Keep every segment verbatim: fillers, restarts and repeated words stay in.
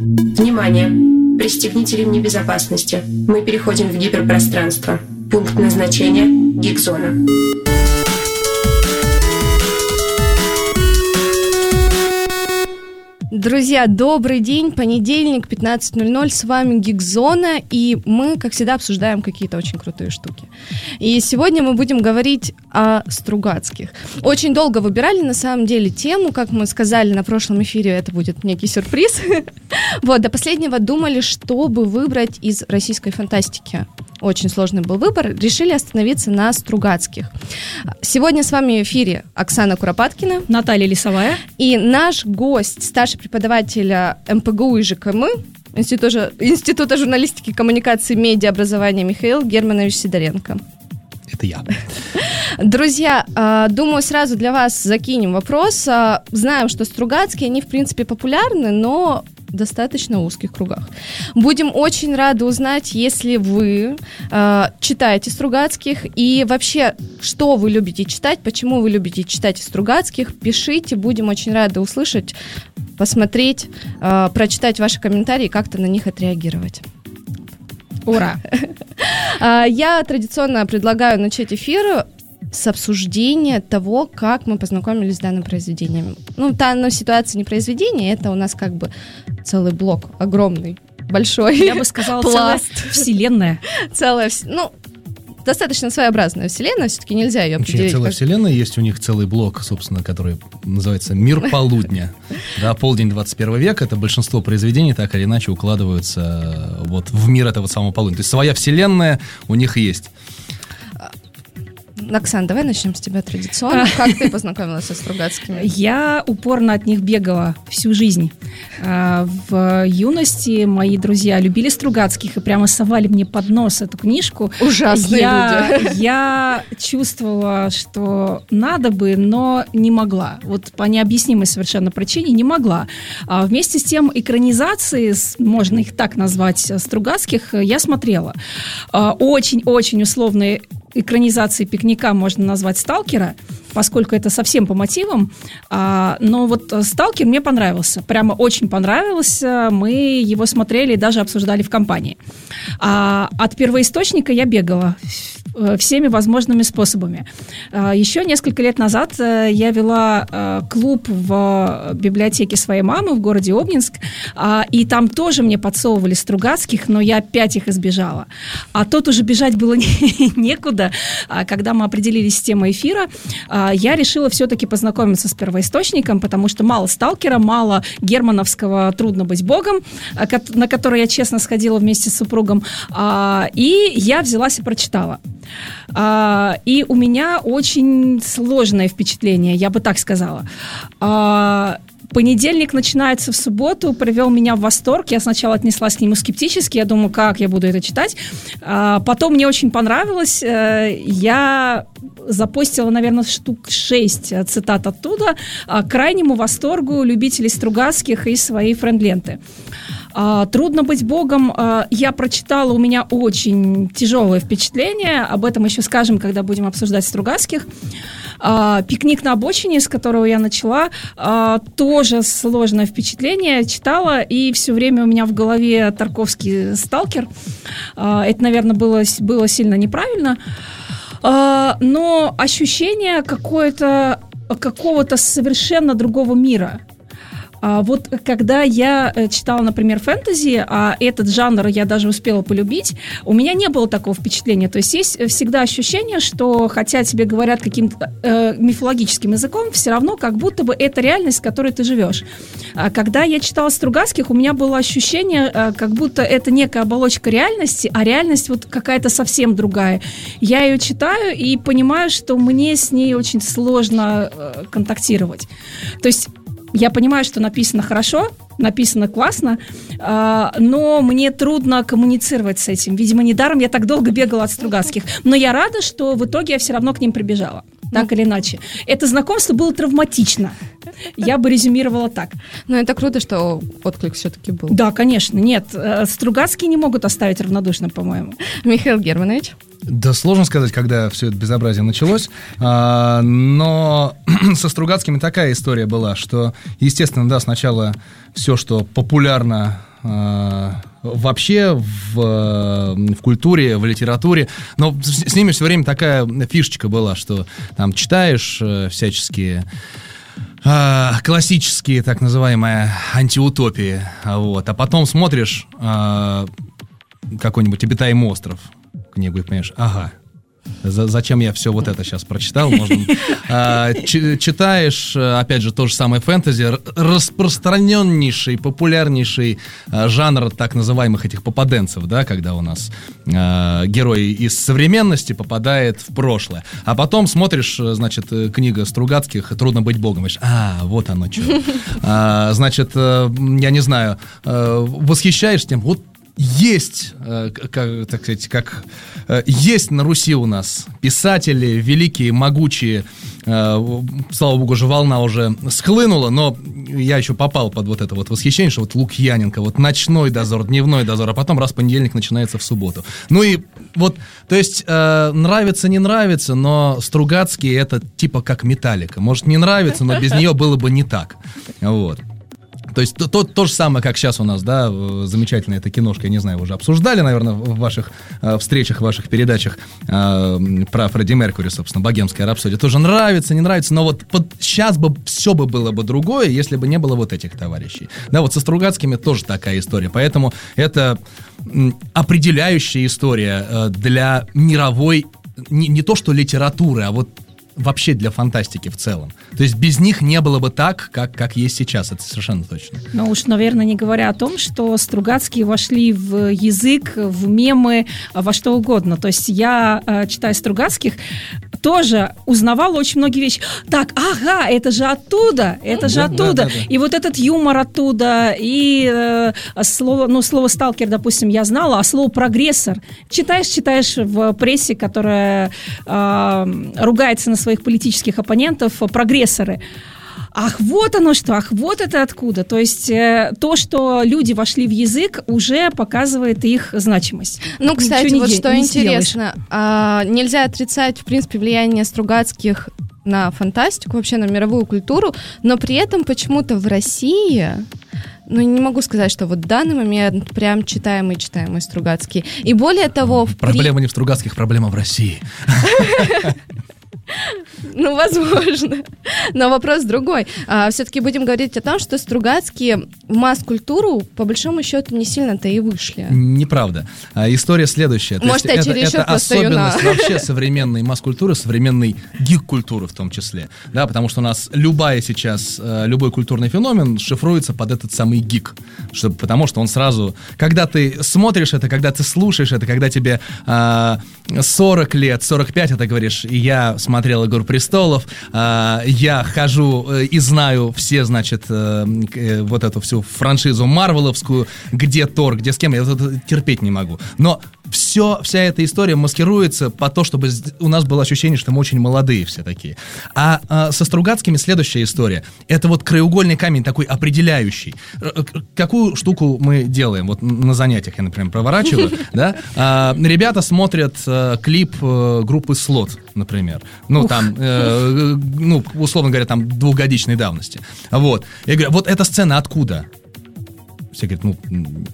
Внимание! Пристегните ремни безопасности. Мы переходим в гиперпространство. Пункт назначения – Гигзона. Друзья, добрый день, понедельник, пятнадцать ноль ноль, с вами Гигзона, и мы, как всегда, обсуждаем какие-то очень крутые штуки. И сегодня мы будем говорить о Стругацких. Очень долго выбирали, на самом деле, тему, как мы сказали на прошлом эфире, это будет некий сюрприз. Вот, до последнего думали, чтобы выбрать из российской фантастики. Очень сложный был выбор, решили остановиться на Стругацких. Сегодня с вами в эфире Оксана Куропаткина, Наталья Лисовая и наш гость, старший преподаватель эм пэ гэ у и жэ ка эм, Института, Института журналистики, коммуникации, медиаобразования Михаил Германович Сидоренко. Это я. Друзья, думаю, сразу для вас закинем вопрос. Знаем, что Стругацкие, они, в принципе, популярны, но в достаточно узких кругах. Будем очень рады узнать, если вы э, читаете Стругацких, и вообще, что вы любите читать, почему вы любите читать Стругацких, пишите, будем очень рады услышать, посмотреть, э, прочитать ваши комментарии и как-то на них отреагировать. Ура! Я традиционно предлагаю начать эфир с обсуждения того, как мы познакомились с данным произведением. Ну, данная ситуация не произведение, это у нас как бы целый блок, огромный, большой. Я бы сказала, целая вселенная. Целая, ну, достаточно своеобразная вселенная, все-таки нельзя ее определить. Целая как... вселенная, есть у них целый блок, собственно, который называется «Мир полудня». Да, полдень двадцать первого века, это большинство произведений так или иначе укладываются вот в мир этого самого полудня. То есть своя вселенная у них есть. Оксан, давай начнем с тебя традиционно. Как ты познакомилась со Стругацкими? Я упорно от них бегала всю жизнь. В юности мои друзья любили Стругацких и прямо совали мне под нос эту книжку. Ужасные я, люди. Я чувствовала, что надо бы, но не могла. Вот по необъяснимой совершенно причине не могла. А вместе с тем экранизации, можно их так назвать, Стругацких, я смотрела. Очень-очень условные экранизации «Пикника» можно назвать «Сталкера», поскольку это совсем по мотивам, а, но вот «Сталкер» мне понравился, прямо очень понравился, мы его смотрели и даже обсуждали в компании. А от первоисточника я бегала всеми возможными способами. Еще несколько лет назад я вела клуб в библиотеке своей мамы в городе Обнинск, и там тоже мне подсовывали Стругацких, но я опять их избежала. А тут уже бежать было некуда. Когда мы определились с темой эфира, я решила все-таки познакомиться с первоисточником, потому что мало «Сталкера», мало германовского «Трудно быть богом», на который я честно сходила вместе с супругом, и я взялась и прочитала. Uh, и у меня очень сложное впечатление, я бы так сказала. Uh, Понедельник начинается в субботу, привел меня в восторг. Я сначала отнеслась к нему скептически, я думаю, как я буду это читать. Uh, потом мне очень понравилось. Uh, я запостила, наверное, штук шесть цитат оттуда. Uh, к крайнему восторгу любителей Стругацких и своей френд-ленты. Uh, «Трудно быть богом» uh, я прочитала, у меня очень тяжелое впечатление, об этом еще скажем, когда будем обсуждать Стругацких. Uh, «Пикник на обочине», с которого я начала, uh, тоже сложное впечатление, читала, и все время у меня в голове Тарковский «Сталкер». Uh, это, наверное, было, было сильно неправильно, uh, но ощущение какое-то, какого-то совершенно другого мира. А вот когда я читала, например, фэнтези, а этот жанр я даже успела полюбить, у меня не было такого впечатления. То есть есть всегда ощущение, что хотя тебе говорят каким-то э, мифологическим языком, все равно как будто бы это реальность, в которой ты живешь. А когда я читала Стругацких, у меня было ощущение, э, как будто это некая оболочка реальности, а реальность вот какая-то совсем другая. Я ее читаю и понимаю, что мне с ней очень сложно э, контактировать. То есть я понимаю, что написано хорошо, написано классно, э, но мне трудно коммуницировать с этим. Видимо, недаром я так долго бегала от Стругацких. Но я рада, что в итоге я все равно к ним прибежала. Так или иначе. Это знакомство было травматично. Я бы резюмировала так. Но это круто, что отклик все-таки был. Да, конечно. Нет, Стругацкие не могут оставить равнодушным, по-моему. Михаил Германович? Да, сложно сказать, когда все это безобразие началось, а, но со Стругацкими такая история была, что, естественно, да, сначала все, что популярно э, вообще в, в культуре, в литературе, но с, с ними все время такая фишечка была, что там читаешь э, всяческие э, классические, так называемые, антиутопии, вот, а потом смотришь э, какой-нибудь «Обитаемый остров», книгу, и понимаешь, ага, За, зачем я все вот это сейчас прочитал? Можно, а, ч, читаешь, опять же, то же самое фэнтези, распространеннейший, популярнейший а, жанр так называемых этих попаденцев, да, когда у нас а, герой из современности попадает в прошлое. А потом смотришь, значит, книга Стругацких «Трудно быть богом». Говоришь, а, вот оно что. А, значит, я не знаю, восхищаешься тем, вот есть, как, так сказать, как есть на Руси у нас писатели великие, могучие. Слава богу, же волна уже схлынула, но я еще попал под вот это вот восхищение, что вот Лукьяненко, вот ночной дозор, дневной дозор, а потом раз понедельник начинается в субботу. Ну и вот, то есть нравится, не нравится, но Стругацкие это типа как Металлика. Может, не нравится, но без нее было бы не так. Вот. То есть то, то, то же самое, как сейчас у нас, да, замечательная эта киношка, я не знаю, вы уже обсуждали, наверное, в ваших э, встречах, в ваших передачах э, про Фредди Меркьюри, собственно, «Богемская рапсодия». Тоже нравится, не нравится, но вот под, сейчас бы все бы было бы другое, если бы не было вот этих товарищей. Да, вот со Стругацкими тоже такая история, поэтому это м, определяющая история э, для мировой, не, не то что литературы, а вот вообще для фантастики в целом. То есть без них не было бы так, как, как есть сейчас, это совершенно точно. Ну уж, наверное, не говоря о том, что Стругацкие вошли в язык, в мемы, во что угодно. То есть я, читая Стругацких, тоже узнавала очень многие вещи. Так, ага, это же оттуда, это же да, оттуда. Да, да, да. И вот этот юмор оттуда, и э, слово, ну, слово «сталкер», допустим, я знала, а слово «прогрессор». Читаешь, читаешь в прессе, которая э, ругается на своих политических оппонентов, прогрессоры. Ах, вот оно что, ах, вот это откуда. То есть э, то, что люди вошли в язык, уже показывает их значимость. Ну, кстати, Ничего вот не, что не интересно, а, нельзя отрицать, в принципе, влияние Стругацких на фантастику, вообще на мировую культуру, но при этом почему-то в России... Ну, не могу сказать, что вот в данный момент прям читаемый, читаемый Стругацкий. И более того... Проблема при... не в Стругацких, проблема в России. Ну, возможно. Но вопрос другой. А, все-таки будем говорить о том, что Стругацкие в масс-культуру, по большому счету, не сильно-то и вышли. Неправда. А, история следующая. То Может, я есть, чересчур это, это особенность вообще современной масс-культуры, современной гик-культуры в том числе. Да, потому что у нас любая сейчас, любой культурный феномен шифруется под этот самый гик. Что, потому что он сразу... Когда ты смотришь это, когда ты слушаешь это, когда тебе а, сорок лет, сорок пять, это говоришь, и я смотрел «Игру престолов», э, я хожу э, и знаю все, значит, э, э, вот эту всю франшизу марвеловскую, где Тор, где с кем, я это терпеть не могу. Но все, вся эта история маскируется по то, чтобы у нас было ощущение, что мы очень молодые все такие. А э, со Стругацкими следующая история. Это вот краеугольный камень такой определяющий. Какую штуку мы делаем? Вот на занятиях я, например, проворачиваю, да? Ребята смотрят клип группы «Слот», например. Ну, Ух. там, э, ну, условно говоря, там двухгодичной давности. Вот. Я говорю, вот эта сцена откуда? Все говорят, ну,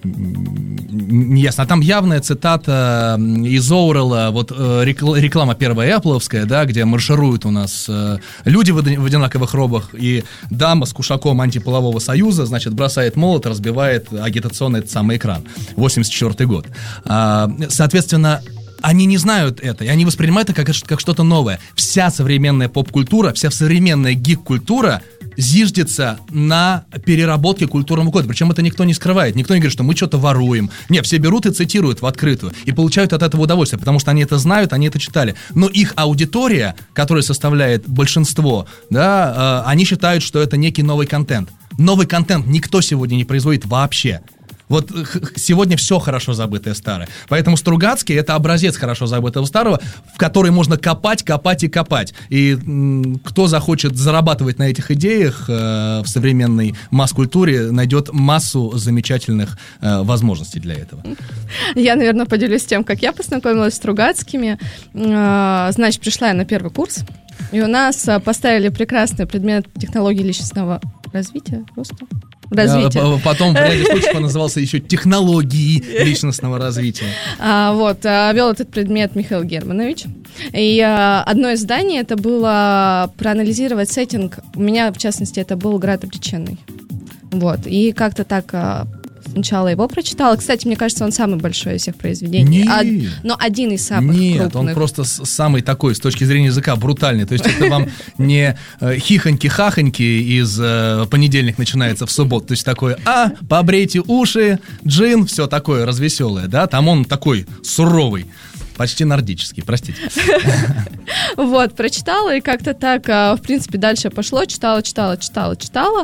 не ясно. А там явная цитата из Оуэлла, вот реклама первая Apple-овская, да, где маршируют у нас люди в одинаковых робах, и дама с кушаком антиполового союза, значит, бросает молот, разбивает агитационный этот самый экран. восемьдесят четвёртый год. Соответственно, они не знают это, и они воспринимают это как, как что-то новое. Вся современная поп-культура, вся современная гик-культура зиждется на переработке культурного кода. Причем это никто не скрывает. Никто не говорит, что мы что-то воруем. Нет, все берут и цитируют в открытую. И получают от этого удовольствие, потому что они это знают, они это читали. Но их аудитория, которая составляет большинство, да, э, они считают, что это некий новый контент. Новый контент никто сегодня не производит вообще. Вот сегодня все хорошо забытое старое. Поэтому Стругацкие — это образец хорошо забытого старого, в который можно копать, копать и копать. И м, кто захочет зарабатывать на этих идеях э, в современной масс-культуре, найдет массу замечательных э, возможностей для этого. Я, наверное, поделюсь тем, как я познакомилась с Стругацкими. Э, значит, пришла я на первый курс, и у нас поставили прекрасный предмет технологии личностного развития, роста. развития. Потом в ряде случаев он назывался еще технологии личностного развития. А, вот, вел этот предмет Михаил Германович. И а, одно из заданий это было проанализировать сеттинг. У меня, в частности, это был «Град обреченный». Вот, и как-то так... А, сначала его прочитала. Кстати, мне кажется, он самый большой из всех произведений. А, но один из самых Нет, крупных. Он просто самый такой, с точки зрения языка, брутальный. То есть это вам не хихоньки-хахоньки из понедельник начинается в субботу. То есть такое, а, побрейте уши, джин, все такое развеселое, да? Там он такой суровый. Почти нордический, простите. Вот, прочитала, и как-то так, в принципе, дальше пошло, читала, читала, читала, читала.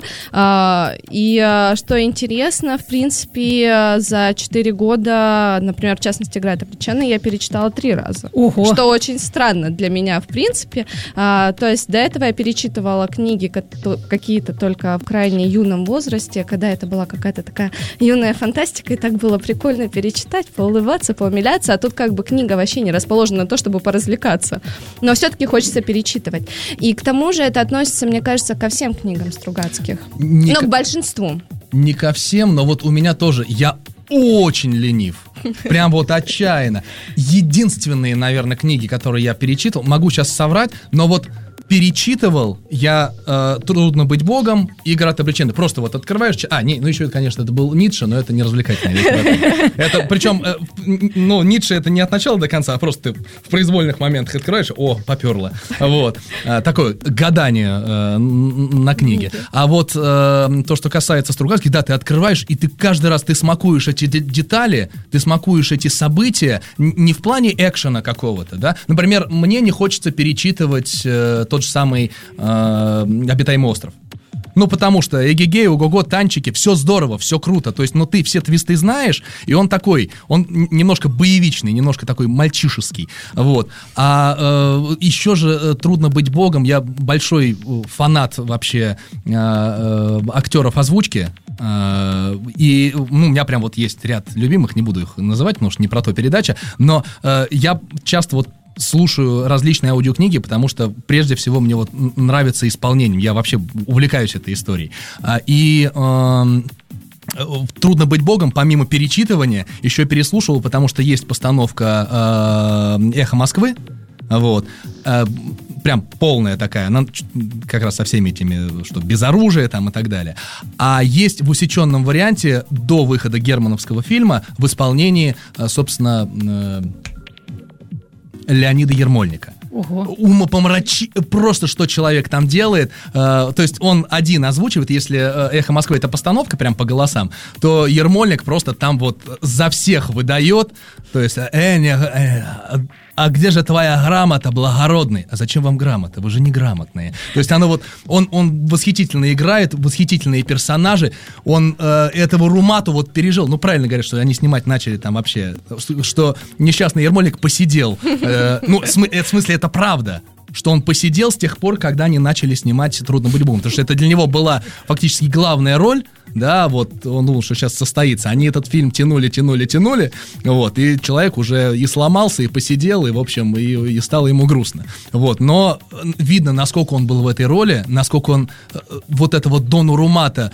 И что интересно, в принципе, за четыре года, например, в частности, «Град обреченный» я перечитала три раза. Ого. Что очень странно для меня, в принципе. То есть до этого я перечитывала книги какие-то только в крайне юном возрасте, когда это была какая-то такая юная фантастика, и так было прикольно перечитать, поулыбаться, поумиляться, а тут как бы книга вообще не расположена на то, чтобы поразвлекаться. Но все-таки хочется перечитывать. И к тому же это относится, мне кажется, ко всем книгам Стругацких. Не но к... к большинству. Не ко всем, но вот у меня тоже. Я очень ленив. Прям вот отчаянно. Единственные, наверное, книги, которые я перечитывал, могу сейчас соврать, но вот перечитывал я э, «Трудно быть богом» и «Град обреченный». Просто вот открываешь... А, не, ну еще, конечно, это был Ницше, но это не развлекательная литература. Это, причем, э, ну, Ницше это не от начала до конца, а просто ты в произвольных моментах открываешь, о, поперло. Вот. Э, такое гадание э, на книге. А вот э, то, что касается Стругацких, да, ты открываешь, и ты каждый раз ты смакуешь эти детали, ты смакуешь эти события, не в плане экшена какого-то, да. Например, мне не хочется перечитывать э, тот же самый э, «Обитаемый остров». Ну, потому что эгегей, ого-го, танчики, все здорово, все круто. То есть, ну, ты все твисты знаешь, и он такой, он немножко боевичный, немножко такой мальчишеский. Вот. А э, еще же э, «Трудно быть богом». Я большой фанат вообще э, э, актеров озвучки. Э, и ну, у меня прям вот есть ряд любимых, не буду их называть, потому что не про то передача. Но э, я часто вот слушаю различные аудиокниги, потому что прежде всего мне вот нравится исполнение. Я вообще увлекаюсь этой историей. И э, «Трудно быть богом», помимо перечитывания, еще переслушивал, потому что есть постановка э, «Эхо Москвы». Вот. Э, прям полная такая, она как раз со всеми этими, что без оружия там и так далее. А есть в усеченном варианте до выхода германовского фильма в исполнении, собственно, э, Леонида Ермольника. Ого. Умопомрачи... Просто что человек там делает. Э, то есть он один озвучивает, если «Эхо Москвы» — это постановка прям по голосам, то Ермольник просто там вот за всех выдает. То есть, э, не, э, а где же твоя грамота, благородный? А зачем вам грамота? Вы же не грамотные. То есть оно вот, он, он восхитительно играет, восхитительные персонажи. Он э, этого Румату вот пережил. Ну, правильно говорят, что они снимать начали там вообще, что, что несчастный Ермольник посидел. Э, ну, в смысле, это правда. Что он посидел с тех пор, когда они начали снимать «Трудно быть богом». Потому что это для него была фактически главная роль. Да, вот он думал, что сейчас состоится. Они этот фильм тянули, тянули, тянули. Вот, и человек уже и сломался, и посидел, и, в общем, и, и стало ему грустно. Вот, но видно, насколько он был в этой роли, насколько он вот это вот Дону Румата,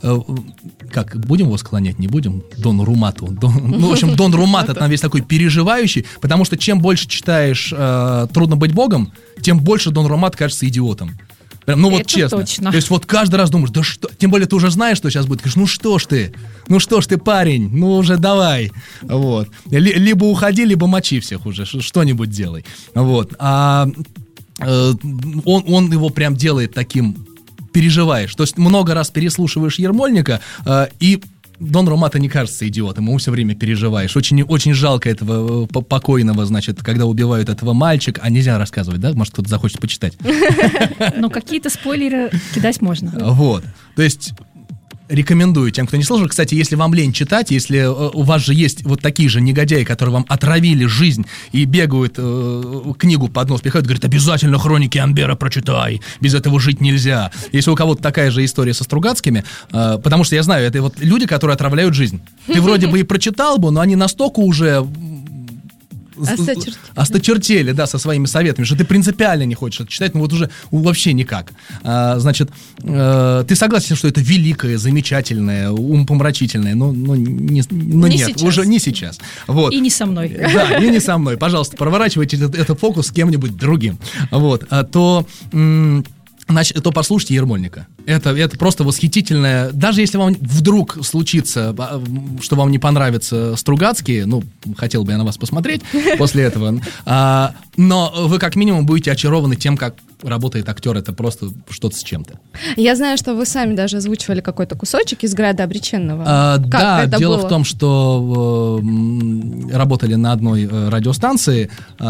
как, будем его склонять, не будем? Дону Румату. Дон, ну, в общем, Дон Румата там весь такой переживающий, потому что чем больше читаешь э, «Трудно быть богом», тем больше Дон Румат кажется идиотом. Прям, ну вот это честно. Точно. То есть вот каждый раз думаешь, да что, тем более ты уже знаешь, что сейчас будет. Говоришь, ну что ж ты, ну что ж ты, парень, ну уже давай. Вот. Л- либо уходи, либо мочи всех уже, что-нибудь делай. Вот. А э, он, он его прям делает таким, переживаешь. То есть много раз переслушиваешь Ермольника, э, и Дон Румата не кажется идиотом, ему все время переживаешь. Очень, очень жалко этого покойного, значит, когда убивают этого мальчика. А нельзя рассказывать, да? Может, кто-то захочет почитать. Но какие-то спойлеры кидать можно. Вот. То есть рекомендую тем, кто не слышал. Кстати, если вам лень читать, если у вас же есть вот такие же негодяи, которые вам отравили жизнь и бегают, э, книгу под нос пихают, говорят, обязательно «Хроники Амбера» прочитай, без этого жить нельзя. Если у кого-то такая же история со Стругацкими, э, потому что я знаю, это вот люди, которые отравляют жизнь. Ты вроде бы и прочитал бы, но они настолько уже Осточертели. осточертели, да, со своими советами, что ты принципиально не хочешь это читать, ну вот уже вообще никак. А, значит, э, ты согласен, что это великое, замечательное, умопомрачительное, но, но, не, но не нет, сейчас. уже не сейчас. Вот. И не со мной. Да, и не со мной. Пожалуйста, проворачивайте этот, этот фокус с кем-нибудь другим. Вот. А то... М- Значит, то послушайте Ермольника. Это, это просто восхитительное. Даже если вам вдруг случится, что вам не понравятся Стругацкие, ну, хотел бы я на вас посмотреть после этого, а, но вы как минимум будете очарованы тем, как работает актер. Это просто что-то с чем-то. Я знаю, что вы сами даже озвучивали какой-то кусочек из «Града обреченного». А, да, это дело было? в том, что э, работали на одной э, радиостанции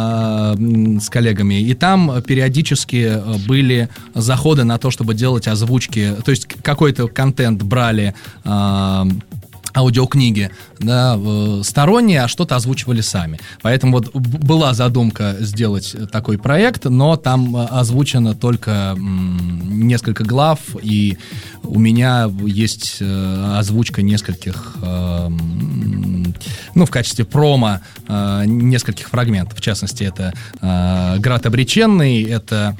э, с коллегами, и там периодически были заходы на то, чтобы делать озвучки, то есть какой-то контент брали, э, аудиокниги, да, сторонние, а что-то озвучивали сами. Поэтому вот была задумка сделать такой проект, но там озвучено только м, несколько глав, и у меня есть э, озвучка нескольких, э, ну, в качестве промо э, нескольких фрагментов. В частности, это э, «Град обреченный», это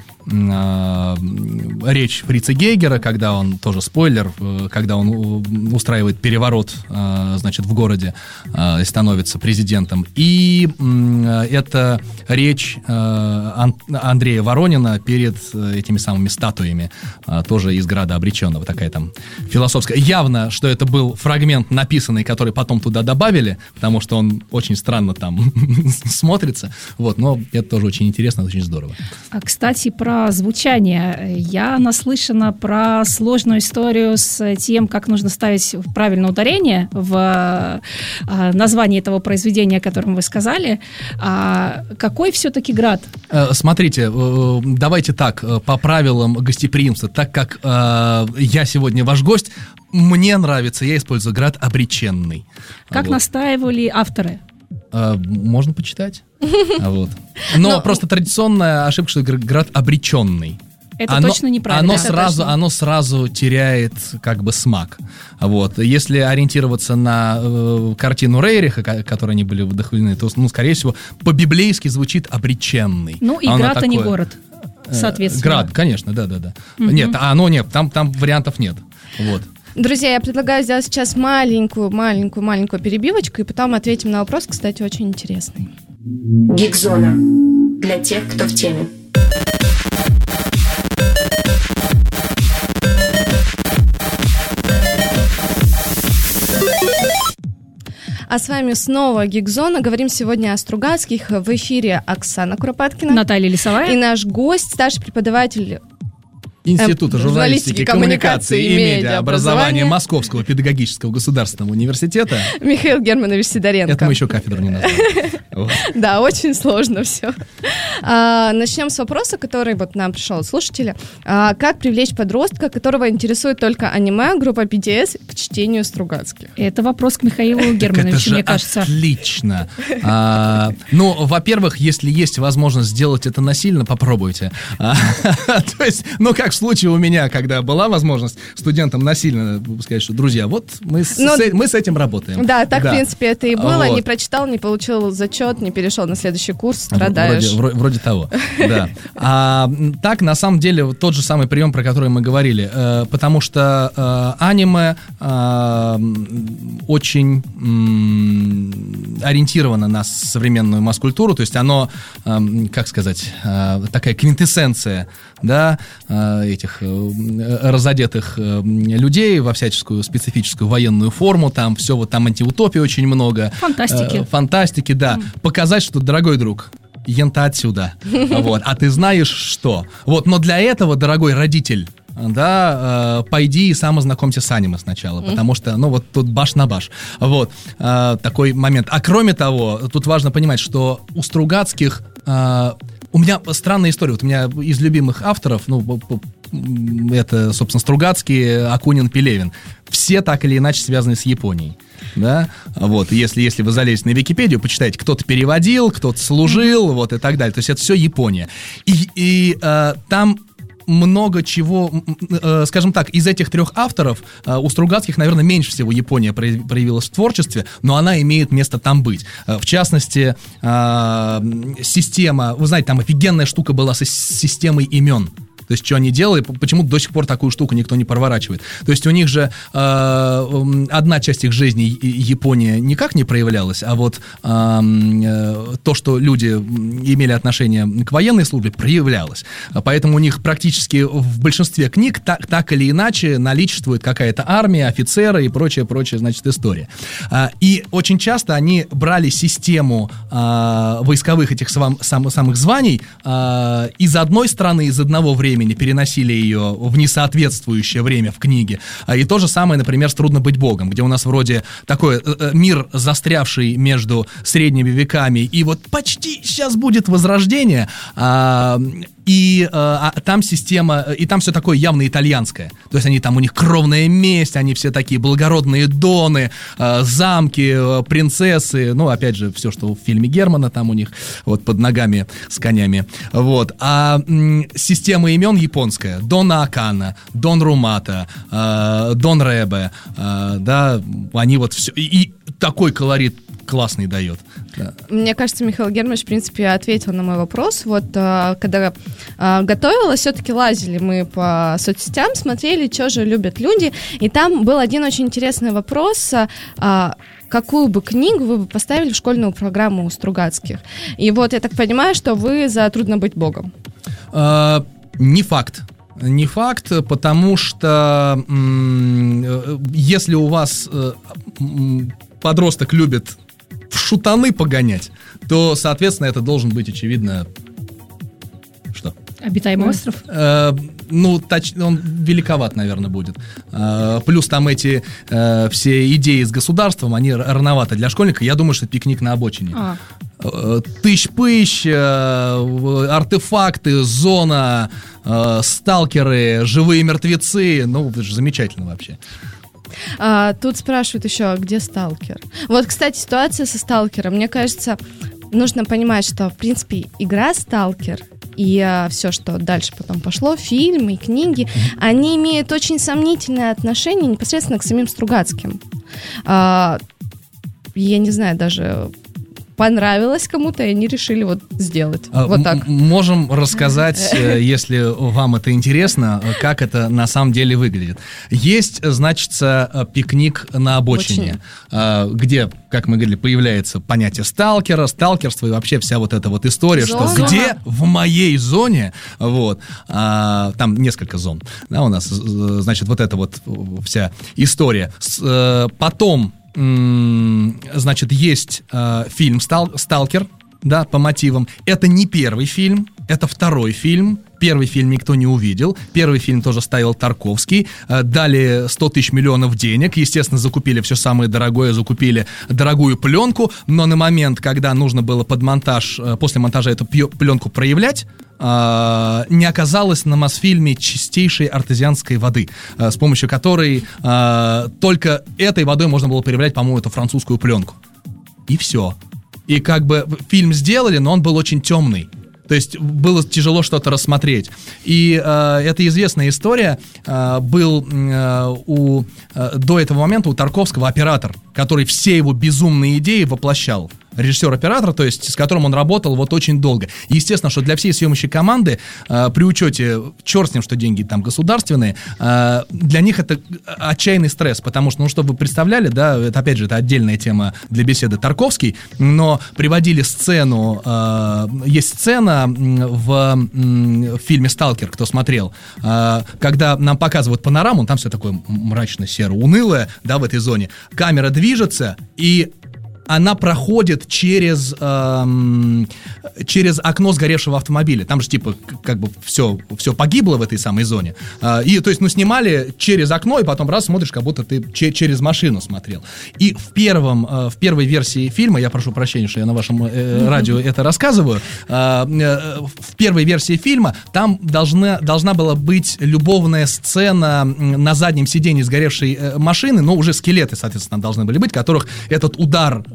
э, речь Фрица Гейгера, когда он, тоже спойлер, э, когда он устраивает переворот, э, значит, в городе э, и становится президентом. И э, это речь э, Ан- Андрея Воронина перед э, этими самыми статуями, э, тоже из «Града обреченного». Такая там философская. Явно, что это был фрагмент написанный, который потом туда добавили, потому что он очень странно там смотрится. Вот, но это тоже очень интересно, очень здорово. А, кстати, про звучание. Я наслышана про сложную историю с тем, как нужно ставить правильное ударение в а, названии этого произведения, о котором вы сказали. А какой все-таки град? Смотрите, давайте так, по правилам гостеприимства, так как э, я сегодня ваш гость, мне нравится, я использую «Град обреченный». Как вот. Настаивали авторы? Э, можно почитать. Вот. Но, Но просто традиционная ошибка, что «Град обреченный». Это оно, точно неправильно. Оно сразу, оно сразу теряет как бы смак. Вот. Если ориентироваться на э, картину Рейриха, которой они были вдохновлены, то, ну, скорее всего, по-библейски звучит «обреченный». Ну, и град, а не город, соответственно. Град, конечно, да-да-да. Угу. Нет, оно нет, там, там вариантов нет. Вот. Друзья, я предлагаю сделать сейчас маленькую, маленькую, маленькую перебивочку, и потом ответим на вопрос, кстати, очень интересный. Гигзона. Для тех, кто в теме. А с вами снова Гигзона. Говорим сегодня о Стругацких. В эфире Оксана Куропаткина. Наталья Лисовая. И наш гость, старший преподаватель Института э, журналистики, коммуникации и медиаобразования медиа Московского педагогического государственного университета Михаил Германович Сидоренко. Это мы еще кафедру не назвали. Вот. Да, очень сложно все. А, начнем с вопроса, который вот нам пришел от слушателя. А, как привлечь подростка, которого интересует только аниме, группа би ти эс, к чтению Стругацких? Это вопрос к Михаилу Германовичу, мне кажется. Отлично. А, ну, во-первых, если есть возможность сделать это насильно, попробуйте. А, то есть, ну, как в случае у меня, когда была возможность студентам насильно сказать, что, друзья, вот мы, Но, с, мы с этим работаем. Да, так, да. В принципе, это и было. Вот. Не прочитал, не получил зачет, не перешел на следующий курс, страдаешь. Вроде, вроде того, да. А, так, на самом деле, тот же самый прием, про который мы говорили, э, потому что э, аниме э, очень м, ориентировано на современную масс-культуру, то есть оно, э, как сказать, э, такая квинтэссенция, да, э, этих э, разодетых э, людей во всяческую специфическую военную форму, там все, вот там антиутопии очень много. Фантастики. Э, фантастики, да. Mm. Показать, что, дорогой друг, ента отсюда, вот, а ты знаешь что. Вот, но для этого, дорогой родитель, да, э, пойди и сам ознакомься с аниме сначала, потому что, ну, вот тут баш на баш, вот, э, такой момент. А кроме того, тут важно понимать, что у Стругацких э, у меня странная история, вот у меня из любимых авторов, ну, это, собственно, Стругацкий, Акунин, Пелевин, все так или иначе связаны с Японией. Да, вот, если, если вы залезете на Википедию, почитайте, кто-то переводил, кто-то служил, вот, и так далее, то есть это все Япония. И, и э, там много чего, э, скажем так, из этих трех авторов э, у Стругацких, наверное, меньше всего Япония проявилась в творчестве, но она имеет место там быть. Э, в частности, э, система, вы знаете, там офигенная штука была с системой имен. То есть, что они делали, почему-то до сих пор такую штуку никто не проворачивает. То есть, у них же э, одна часть их жизни, Япония, никак не проявлялась, а вот э, э, то, что люди имели отношение к военной службе, проявлялось. Поэтому у них практически в большинстве книг так, так или иначе наличествует какая-то армия, офицеры и прочая-прочая, значит, история. Э, и очень часто они брали систему э, войсковых этих сам, сам, самых званий э, из одной страны, из одного времени, переносили ее в несоответствующее время в книге. И то же самое, например, с «Трудно быть богом», где у нас вроде такой э, мир, застрявший между средними веками, и вот почти сейчас будет возрождение, а, и а, там система, и там все такое явно итальянское. То есть они там, у них кровная месть, они все такие благородные доны, а, замки, а, принцессы, ну, опять же, все, что в фильме Германа там у них вот под ногами с конями. Вот. А м, система имен японская: Дон Акана, Дон Румата, э, Дон Ребе, э, да, они вот все, и, и такой колорит классный дает. Да. Мне кажется, Михаил Германович, в принципе, ответил на мой вопрос. Вот когда готовилась, все-таки лазили мы по соцсетям, смотрели, что же любят люди, и там был один очень интересный вопрос: какую бы книгу вы бы поставили в школьную программу у Стругацких? И вот я так понимаю, что вы за «Трудно быть богом». А, не факт. Не факт, потому что м- если у вас м- подросток любит в шутаны погонять, то, соответственно, это должен быть, очевидно, что? «Обитаемый остров»? Э, ну, точ, он великоват, наверное, будет. Э, плюс там эти э, все идеи с государством, они рановато для школьника. Я думаю, что это «Пикник на обочине». А. Э, тыщ-пыщ, э, артефакты, зона, э, сталкеры, живые мертвецы. Ну, это же замечательно вообще. А, тут спрашивают еще, где сталкер? Вот, кстати, ситуация со сталкером. Мне кажется, нужно понимать, что, в принципе, игра «Сталкер» и а, все, что дальше потом пошло, фильмы и книги, они имеют очень сомнительное отношение непосредственно к самим Стругацким. А, я не знаю, даже... понравилось кому-то, и они решили вот сделать. А, вот так. М- можем рассказать, если вам это интересно, как это на самом деле выглядит. Есть, значит, «Пикник на обочине», Очень. где, как мы говорили, появляется понятие сталкера, сталкерства и вообще вся вот эта вот история, Зона. Что где в моей зоне, вот, а, там несколько зон, да, у нас, значит, вот эта вот вся история. С, потом значит, есть э, фильм «Стал, «Сталкер», да, по мотивам. Это не первый фильм, это второй фильм. Первый фильм никто не увидел. Первый фильм тоже ставил Тарковский. Э, дали сто тысяч миллионов денег. Естественно, закупили все самое дорогое, закупили дорогую пленку. Но на момент, когда нужно было под монтаж, э, после монтажа эту пленку проявлять, Uh, не оказалось на Мосфильме чистейшей артезианской воды, uh, с помощью которой uh, только этой водой можно было проявлять, по-моему, эту французскую пленку. И все. И как бы фильм сделали, но он был очень темный. То есть было тяжело что-то рассмотреть. И э, это известная история. Э, был э, у, э, до этого момента у Тарковского оператор, который все его безумные идеи воплощал. Режиссер-оператор, то есть с которым он работал вот очень долго. Естественно, что для всей съемочной команды, э, при учете, черт с ним, что деньги там государственные, э, для них это отчаянный стресс, потому что, ну, чтобы вы представляли, да, это опять же, это отдельная тема для беседы, Тарковский, но приводили сцену, э, есть сцена в, в фильме «Сталкер», кто смотрел, э, когда нам показывают панораму, там все такое мрачно-серо-унылое, да, в этой зоне, камера движется, и она проходит через, эм, через окно сгоревшего автомобиля. Там же типа как бы все, все погибло в этой самой зоне. Э, и то есть, ну, снимали через окно, и потом раз смотришь, как будто ты че- через машину смотрел. И в, первом, э, в первой версии фильма, я прошу прощения, что я на вашем э, радио это рассказываю, э, э, в первой версии фильма там должна, должна была быть любовная сцена на заднем сиденье сгоревшей э, машины, но уже скелеты, соответственно, должны были быть, которых этот удар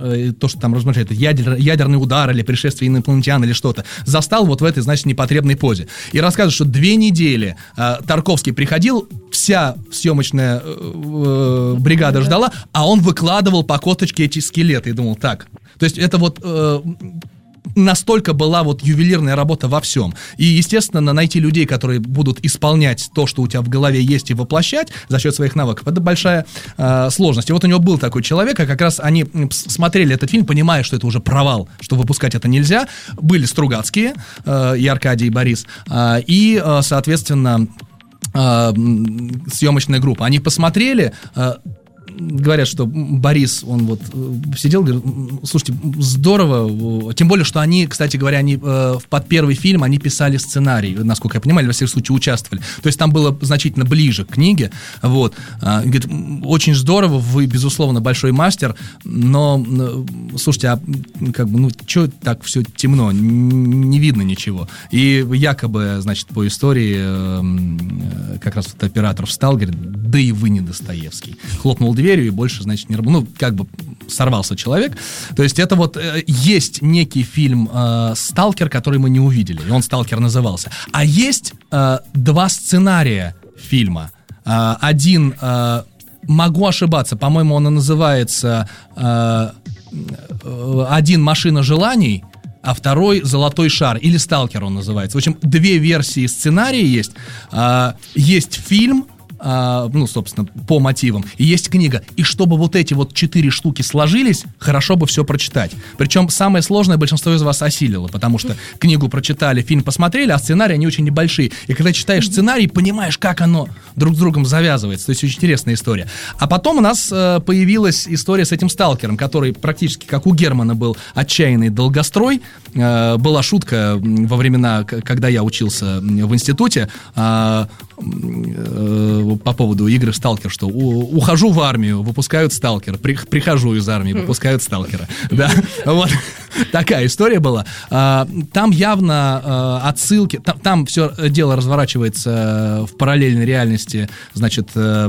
э, то, что там размышляет, ядер, ядерный удар или пришествие инопланетян или что-то, застал вот в этой, значит, непотребной позе. И рассказывает, что две недели э, Тарковский приходил, вся съемочная э, бригада ждала, а он выкладывал по косточке эти скелеты и думал, так, то есть это вот... Э, настолько была вот ювелирная работа во всем. И, естественно, найти людей, которые будут исполнять то, что у тебя в голове есть, и воплощать за счет своих навыков, это большая э, сложность. И вот у него был такой человек, а как раз они смотрели этот фильм, понимая, что это уже провал, что выпускать это нельзя. Были Стругацкие, э, и Аркадий, и Борис, э, и, э, соответственно, э, съемочная группа. Они посмотрели... Э, Говорят, что Борис, он вот сидел, говорит, слушайте, здорово, тем более, что они, кстати говоря, они э, под первый фильм, они писали сценарий, насколько я понимаю, или, во всяком случае, участвовали, то есть там было значительно ближе к книге, вот, э, говорит, очень здорово, вы, безусловно, большой мастер, но, э, слушайте, а как бы, ну, что так все темно, не видно ничего, и якобы, значит, по истории, э, как раз вот оператор встал, говорит, да и вы не Достоевский, хлопнул дверью и больше, значит, не работал. Ну, как бы сорвался человек. То есть это вот э, есть некий фильм э, «Сталкер», который мы не увидели, и он «Сталкер» назывался. А есть э, два сценария фильма. Э, один, э, могу ошибаться, по-моему, он и называется э, э, «Один машина желаний», а второй «Золотой шар», или «Сталкер» он называется. В общем, две версии сценария есть. Э, есть фильм, Uh, ну, собственно, по мотивам. И есть книга. И чтобы вот эти вот четыре штуки сложились, хорошо бы все прочитать. Причем самое сложное большинство из вас осилило, потому что книгу прочитали, фильм посмотрели, а сценарии, они очень небольшие. И когда читаешь сценарий, понимаешь, как оно друг с другом завязывается. То есть очень интересная история. А потом у нас uh, появилась история с этим «Сталкером», который практически, как у Германа, был отчаянный долгострой. Uh, была шутка во времена, когда я учился в институте, uh, uh, по поводу игры в «Сталкер», что у, ухожу в армию, выпускают «Сталкера», при, прихожу из армии, выпускают «Сталкера». Да, вот такая история была. Там явно отсылки, там, там все дело разворачивается в параллельной реальности, значит, на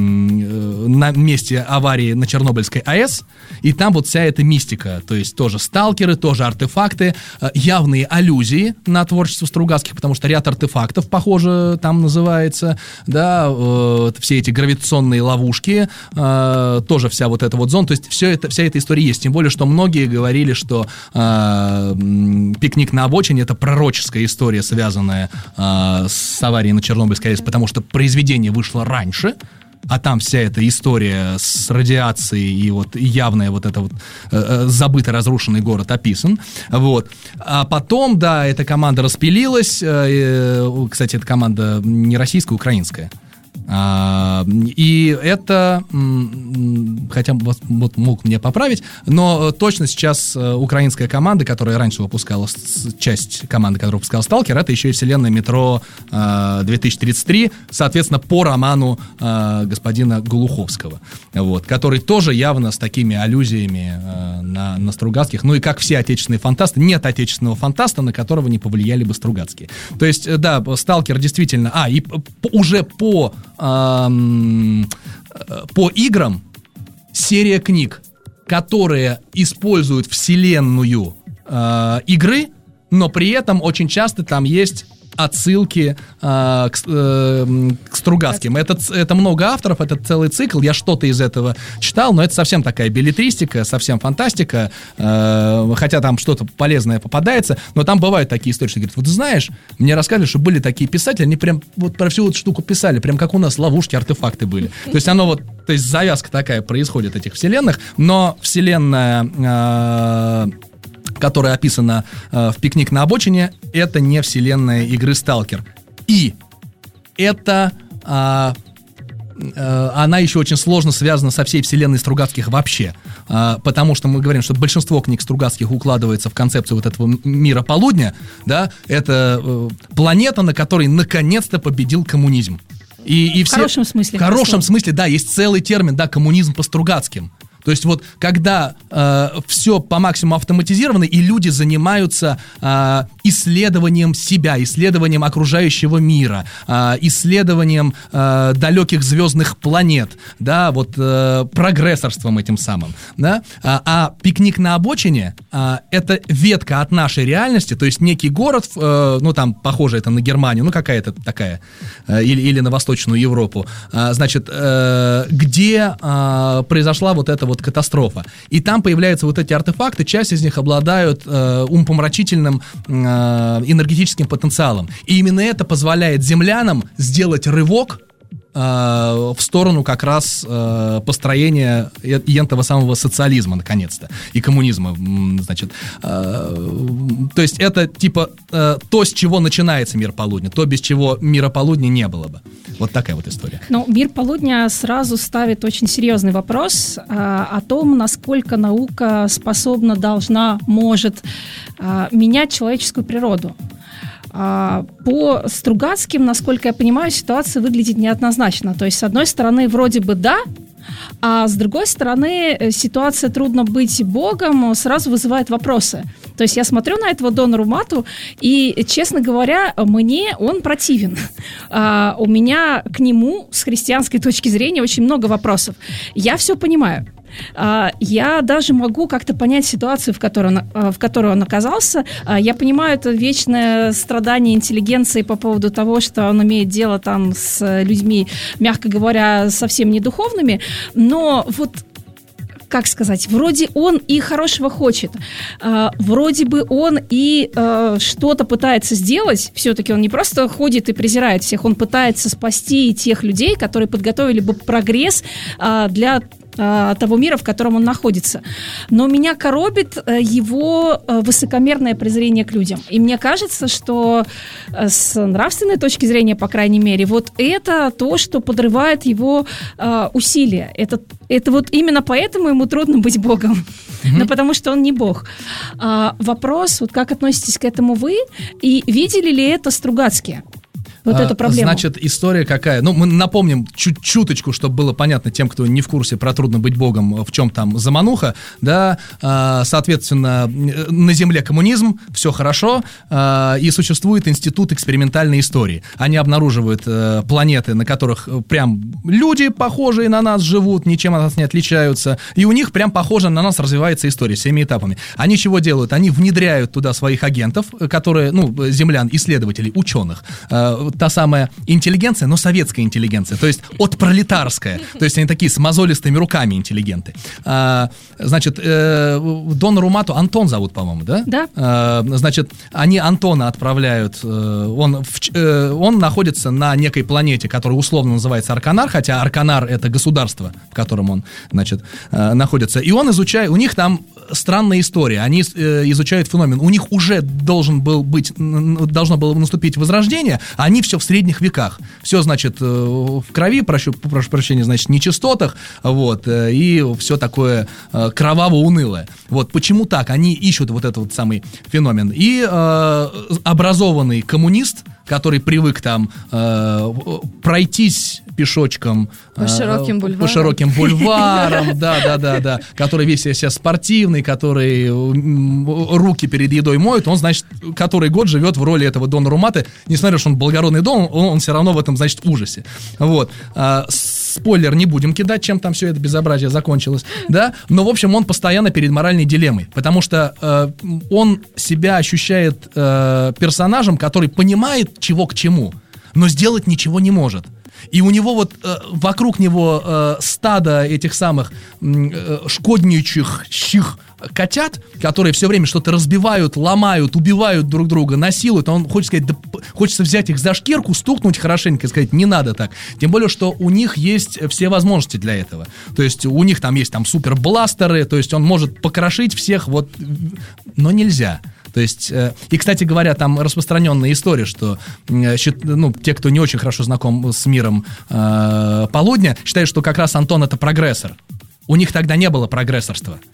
месте аварии на Чернобыльской АЭС, и там вот вся эта мистика, то есть тоже «Сталкеры», тоже артефакты, явные аллюзии на творчество Стругацких, потому что ряд артефактов, похоже, там называется, да, все эти гравитационные ловушки, э, тоже вся вот эта вот зона, то есть все это, вся эта история есть, тем более, что многие говорили, что э, «Пикник на обочине» — это пророческая история, связанная э, с аварией на Чернобыльской АЭС, потому что произведение вышло раньше, а там вся эта история с радиацией и вот явная вот эта вот э, забытый разрушенный город описан, вот. А потом, да, эта команда распилилась, э, э, кстати, эта команда не российская, украинская. А, и это, хотя вот, вот мог мне поправить, но точно сейчас украинская команда, которая раньше выпускала, часть команды, которая выпускала «Сталкер», это еще и вселенная «Метро две тысячи тридцать три», соответственно, по роману а, господина Глуховского, вот, который тоже явно с такими аллюзиями а, на, на Стругацких, ну и как все отечественные фантасты, нет отечественного фантаста, на которого не повлияли бы Стругацкие. То есть, да, «Сталкер» действительно, а, и уже по по играм серия книг, которые используют вселенную э, игры, но при этом очень часто там есть отсылки э, к, э, к Стругацким. Это, это много авторов, это целый цикл. Я что-то из этого читал, но это совсем такая беллетристика, совсем фантастика, э, хотя там что-то полезное попадается, но там бывают такие истории, что говорят, вот знаешь, мне рассказывали, что были такие писатели, они прям вот про всю эту штуку писали, прям как у нас ловушки, артефакты были. То есть оно вот, то есть завязка такая происходит этих вселенных, но вселенная... Э, которая описана э, в «Пикник на обочине», это не вселенная игры «Сталкер». И это... Э, э, она еще очень сложно связана со всей вселенной Стругацких вообще. Э, потому что мы говорим, что большинство книг Стругацких укладывается в концепцию вот этого мира полудня. Да? Это э, планета, на которой наконец-то победил коммунизм. И, и в все, хорошем смысле. В хорошем смысле, да, есть целый термин, да, коммунизм по Стругацким. То есть вот когда э, все по максимуму автоматизировано, и люди занимаются э, исследованием себя, исследованием окружающего мира, э, исследованием э, далеких звездных планет, да, вот э, прогрессорством этим самым, да, а, а пикник на обочине э, это ветка от нашей реальности, то есть некий город, э, ну там похоже это на Германию, ну какая-то такая, э, или, или на Восточную Европу, э, значит, э, где э, произошла вот эта вот катастрофа. И там появляются вот эти артефакты, часть из них обладают э, умопомрачительным э, энергетическим потенциалом. И именно это позволяет землянам сделать рывок э, в сторону как раз э, построения этого самого социализма, наконец-то, и коммунизма, значит. Э, то есть это типа э, то, с чего начинается мир полудня, то, без чего мира полудня не было бы. Вот такая вот история. Ну, мир полудня сразу ставит очень серьезный вопрос а, о том, насколько наука способна, должна, может а, менять человеческую природу. А, по Стругацким, насколько я понимаю, ситуация выглядит неоднозначно. То есть, с одной стороны, вроде бы да, а с другой стороны, ситуация «трудно быть богом» сразу вызывает вопросы. То есть я смотрю на этого Дона Румату, и, честно говоря, мне он противен. А, у меня к нему с христианской точки зрения очень много вопросов. Я все понимаю. Я даже могу как-то понять ситуацию, в которой он, в которой он оказался. Я понимаю это вечное страдание интеллигенции по поводу того, что он имеет дело там с людьми, мягко говоря, совсем не духовными, но вот как сказать, вроде он и хорошего хочет, вроде бы он и что-то пытается сделать, все-таки он не просто ходит и презирает всех, он пытается спасти тех людей, которые подготовили бы прогресс для того мира, в котором он находится. Но меня коробит его высокомерное презрение к людям. И мне кажется, что с нравственной точки зрения, по крайней мере, вот это то, что подрывает его усилия. Это, это вот именно поэтому ему трудно быть Богом. Mm-hmm. Ну, потому что он не Бог. А, вопрос, вот как относитесь к этому вы? И видели ли это Стругацкие? Вот а, эту проблему. Значит, история какая? Ну, мы напомним чуть чуточку, чтобы было понятно тем, кто не в курсе про «Трудно быть богом», в чем там замануха, да, а, соответственно, на Земле коммунизм, все хорошо, а, и существует институт экспериментальной истории. Они обнаруживают а, планеты, на которых прям люди, похожие на нас, живут, ничем от нас не отличаются, и у них прям похоже на нас развивается история всеми этапами. Они чего делают? Они внедряют туда своих агентов, которые, ну, землян, исследователей, ученых, а, та самая интеллигенция, но советская интеллигенция, то есть отпролетарская, то есть они такие с мозолистыми руками интеллигенты. А, значит, э, Дона Румату, Антон зовут, по-моему, да? Да. А, значит, они Антона отправляют, э, он, в, э, он находится на некой планете, которая условно называется Арканар, хотя Арканар — это государство, в котором он, значит, э, находится, и он изучает, у них там странная история, они э, изучают феномен, у них уже должен был быть, должно было наступить возрождение, а они все в средних веках. Все, значит, в крови, прошу, прошу прощения, значит, нечистотах, вот, и все такое кроваво-унылое. Вот, почему так? Они ищут вот этот вот самый феномен. И э, образованный коммунист, который привык там э, пройтись пешочком по широким э, бульварам, по широким бульварам, да, да, да, да, который весь из себя спортивный, который руки перед едой моет, он, значит, который год живет в роли этого Дона Руматы, несмотря на то, что он благородный дом, он, он все равно в этом, значит, ужасе. Вот. А, спойлер не будем кидать, чем там все это безобразие закончилось, да, но, в общем, он постоянно перед моральной дилеммой, потому что э, он себя ощущает э, персонажем, который понимает, чего к чему, но сделать ничего не может. И у него вот э, вокруг него э, стадо этих самых э, шкодничьих котят, которые все время что-то разбивают, ломают, убивают друг друга, насилуют. Он хочет сказать, да, хочется взять их за шкирку, стукнуть хорошенько и сказать, не надо так. Тем более, что у них есть все возможности для этого. То есть у них там есть там супербластеры, то есть он может покрошить всех, вот, но нельзя. То есть, э, и, кстати говоря, там распространенная история, что э, счит, ну, те, кто не очень хорошо знаком с миром э, полудня, считают, что как раз Антон — это прогрессор. У них тогда не было прогрессорства. То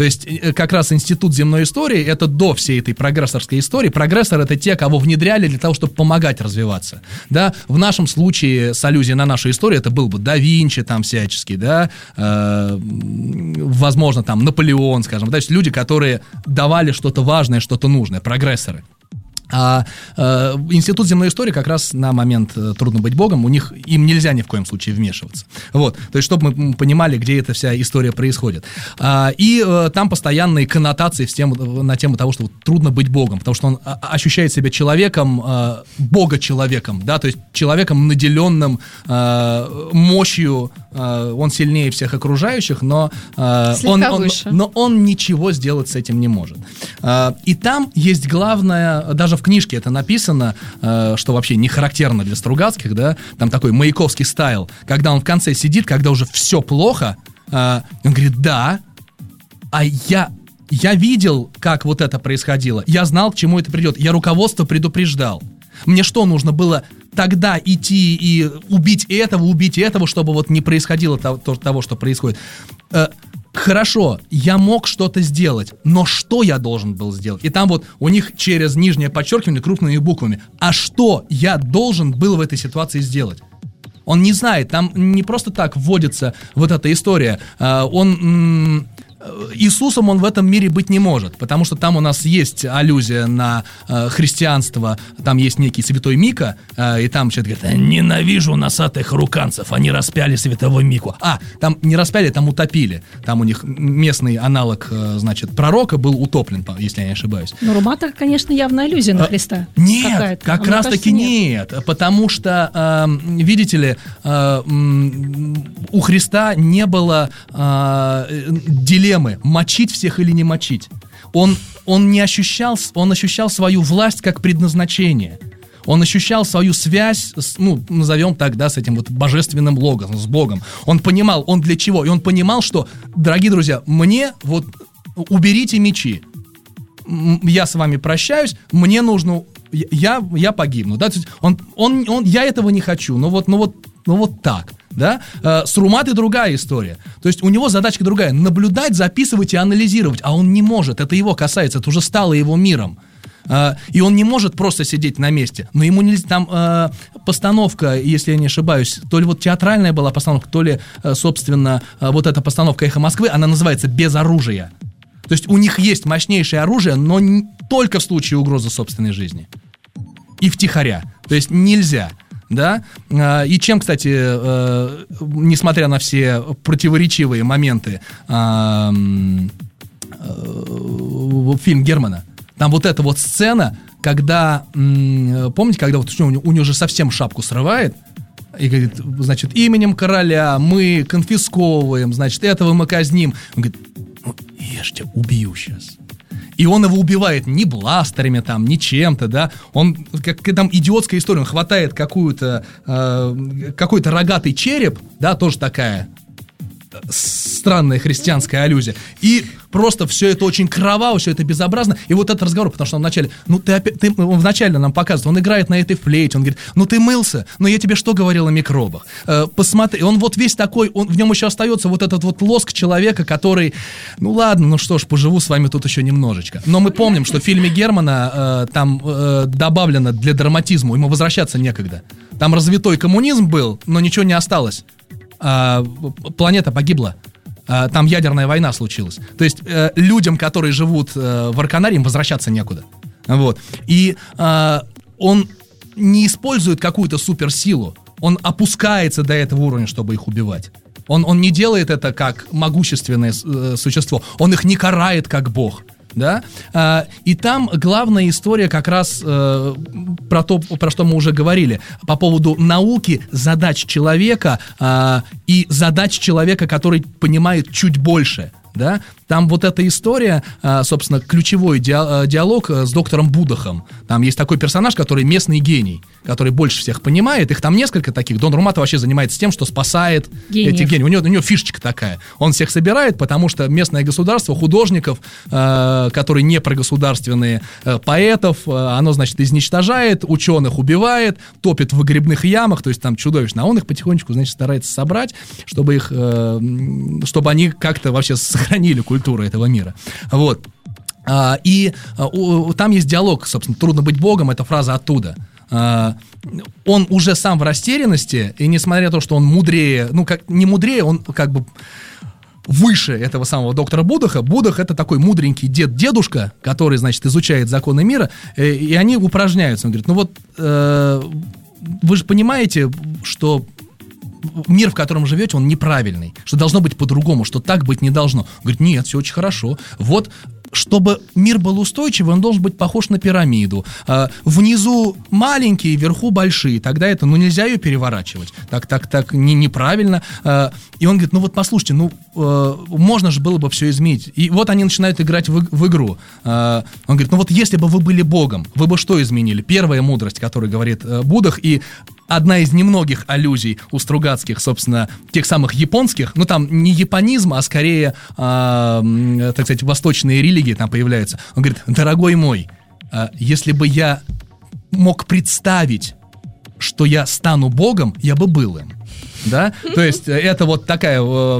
То есть как раз институт земной истории — это до всей этой прогрессорской истории. Прогрессор — это те, кого внедряли для того, чтобы помогать развиваться. Да? В нашем случае с аллюзией на нашу историю это был бы да Винчи там всяческий, да, э, возможно, там Наполеон, скажем, да, то есть люди, которые давали что-то важное, что-то нужное, прогрессоры. А э, институт земной истории как раз на момент э, «Трудно быть Богом», у них, им нельзя ни в коем случае вмешиваться. Вот, то есть, чтобы мы понимали, где эта вся история происходит. А, и э, там постоянные коннотации в тему, на тему того, что вот, трудно быть Богом, потому что он а, ощущает себя человеком, э, Бога-человеком, да, то есть человеком, наделенным э, мощью, э, он сильнее всех окружающих, но, э, он, он, но он ничего сделать с этим не может. Э, и там есть главное, даже в книжке это написано, э, что вообще не характерно для Стругацких, да, там такой маяковский стайл, когда он в конце сидит, когда уже все плохо, э, он говорит, да, а я, я видел, как вот это происходило, я знал, к чему это придет, я руководство предупреждал. Мне что, нужно было тогда идти и убить этого, убить этого, чтобы вот не происходило того, того что происходит? Э, Хорошо, я мог что-то сделать, но что я должен был сделать? И там вот у них через нижнее подчеркивание крупными буквами. А что я должен был в этой ситуации сделать? Он не знает, там не просто так вводится вот эта история. Он... Иисусом он в этом мире быть не может, потому что там у нас есть аллюзия на э, христианство, там есть некий святой Мика, э, и там человек говорит, ненавижу носатых руканцев, они распяли святого Мику. А, там не распяли, там утопили. Там у них местный аналог, э, значит, пророка был утоплен, если я не ошибаюсь. Но Румата, конечно, явная аллюзия на Христа. А, нет, какая-то. Как а раз таки нет. нет, потому что, э, видите ли, э, у Христа не было э, дилеммы мочить всех или не мочить. Он, он не ощущал, он ощущал свою власть как предназначение. Он ощущал свою связь, с, ну, назовем так, да, с этим вот божественным логосом, с Богом. Он понимал, он для чего. И он понимал, что, дорогие друзья, мне вот уберите мечи. Я с вами прощаюсь, мне нужно, я, я погибну. Да? Он, он, он, я этого не хочу, но вот, ну вот, ну вот так. Да? С Руматой другая история. То есть у него задачка другая. Наблюдать, записывать и анализировать. А он не может. Это его касается. Это уже стало его миром. И он не может просто сидеть на месте. Но ему нельзя... Там постановка, если я не ошибаюсь, то ли вот театральная была постановка, то ли, собственно, вот эта постановка «Эхо Москвы», она называется «Без оружия». То есть у них есть мощнейшее оружие, но не только в случае угрозы собственной жизни. И втихаря. То есть нельзя... Да? И чем, кстати, э, несмотря на все противоречивые моменты, э, э, фильм Германа, там вот эта вот сцена, когда, э, помните, когда вот у него, у него же совсем шапку срывает, и говорит, значит, именем короля мы конфисковываем, значит, этого мы казним. Он говорит, ну, я ж тебя убью сейчас. И он его убивает не бластерами там, не чем-то, да. Он, как там идиотская история, он хватает какую-то, э, какой-то рогатый череп, да, тоже такая странная христианская аллюзия. И просто все это очень кроваво, все это безобразно. И вот этот разговор, потому что он вначале, ну ты опять, ты, он вначале нам показывает, он играет на этой флейте, он говорит, ну ты мылся, но я тебе что говорил о микробах? Э, посмотри, он вот весь такой, он, в нем еще остается вот этот вот лоск человека, который, ну ладно, ну что ж, поживу с вами тут еще немножечко. Но мы помним, что в фильме Германа э, там э, добавлено для драматизма, ему возвращаться некогда. Там развитой коммунизм был, но ничего не осталось. А, планета погибла. А, там ядерная война случилась. То есть э, людям, которые живут э, в Арканаре, им возвращаться некуда. Вот. И э, он не использует какую-то суперсилу. Он опускается до этого уровня, чтобы их убивать. Он, он не делает это как могущественное э, существо. Он их не карает как бог. Да? А, и там главная история как раз э, про то, про что мы уже говорили, по поводу науки, задач человека э, и задач человека, который понимает чуть больше. Да? Там вот эта история, собственно, ключевой диалог с доктором Будахом. Там есть такой персонаж, который местный гений, который больше всех понимает. Их там несколько таких. Дон Румата вообще занимается тем, что спасает Гениев. Этих гений. У него, у него фишечка такая. Он всех собирает, потому что местное государство, художников, которые не прогосударственные, поэтов, оно, значит, изничтожает, ученых убивает, топит в выгребных ямах, то есть там чудовищно. А он их потихонечку, значит, старается собрать, чтобы их, чтобы они как-то вообще сохранили культуру. культура этого мира. Вот. А, и а, у, там есть диалог, собственно, «Трудно быть Богом», это фраза оттуда. А, он уже сам в растерянности, и несмотря на то, что он мудрее, ну, как не мудрее, он как бы выше этого самого доктора Буддаха. Буддах — это такой мудренький дед-дедушка, который, значит, изучает законы мира, и, и они упражняются. Он говорит, ну вот, э, вы же понимаете, что мир, в котором живете, он неправильный, что должно быть по-другому, что так быть не должно. Он говорит, нет, все очень хорошо. Вот, чтобы мир был устойчивый, он должен быть похож на пирамиду. А, внизу маленькие, вверху большие. Тогда это, ну, нельзя ее переворачивать. Так, так, так, не, неправильно. А, и он говорит, ну вот послушайте, ну, а, можно же было бы все изменить. И вот они начинают играть в, в игру. А, он говорит, ну вот если бы вы были Богом, вы бы что изменили? Первая мудрость, которую говорит а, Буддах, и одна из немногих аллюзий у Стругацких, собственно, тех самых японских, ну там не японизм, а скорее, э, так сказать, восточные религии там появляются. Он говорит, дорогой мой, э, если бы я мог представить, что я стану Богом, я бы был им. Да? То есть это вот такая,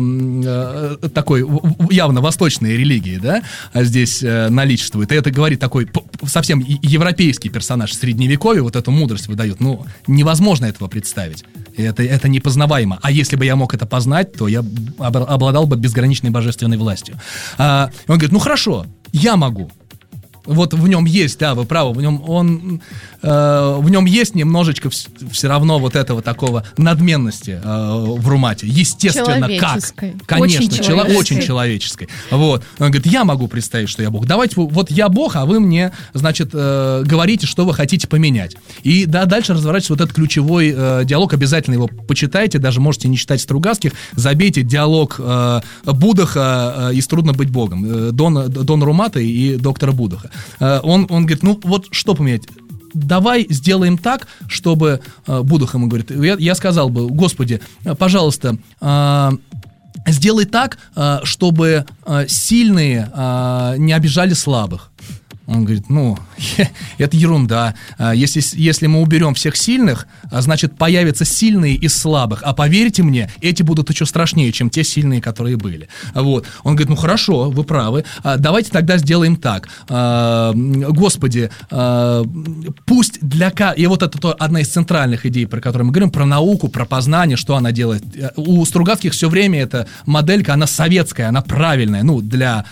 э, э, такой явно восточная религия, да, здесь э, наличествует. И это говорит такой совсем европейский персонаж Средневековья, вот эту мудрость выдает. Ну, невозможно этого представить. Это, это непознаваемо. А если бы я мог это познать, то я обладал бы безграничной божественной властью. А, он говорит, ну хорошо, я могу. Вот в нем есть, да, вы правы, в нем он, э, в нем есть немножечко вс- все равно вот этого такого надменности э, в Румате. Естественно, как? Конечно, очень, чело- очень человеческой. Вот. Он говорит, я могу представить, что я Бог. Давайте, вот я Бог, а вы мне, значит, э, говорите, что вы хотите поменять. И да, дальше разворачивается вот этот ключевой э, диалог. Обязательно его почитайте, даже можете не читать Стругацких. Забейте диалог э, Буддаха э, из «Трудно быть Богом», э, Дона, Дона Румата и доктора Буддаха. Он, он говорит, ну вот что поменять? Давай сделаем так, чтобы Буддах ему говорит, я, я сказал бы, Господи, пожалуйста, сделай так, чтобы сильные не обижали слабых. Он говорит, ну, это ерунда. Если, если мы уберем всех сильных, значит, появятся сильные из слабых. А поверьте мне, эти будут еще страшнее, чем те сильные, которые были. Вот. Он говорит, ну, хорошо, вы правы. Давайте тогда сделаем так. Господи, пусть для... И вот это одна из центральных идей, про которую мы говорим, про науку, про познание, что она делает. У Стругацких все время эта моделька, она советская, она правильная, ну, для,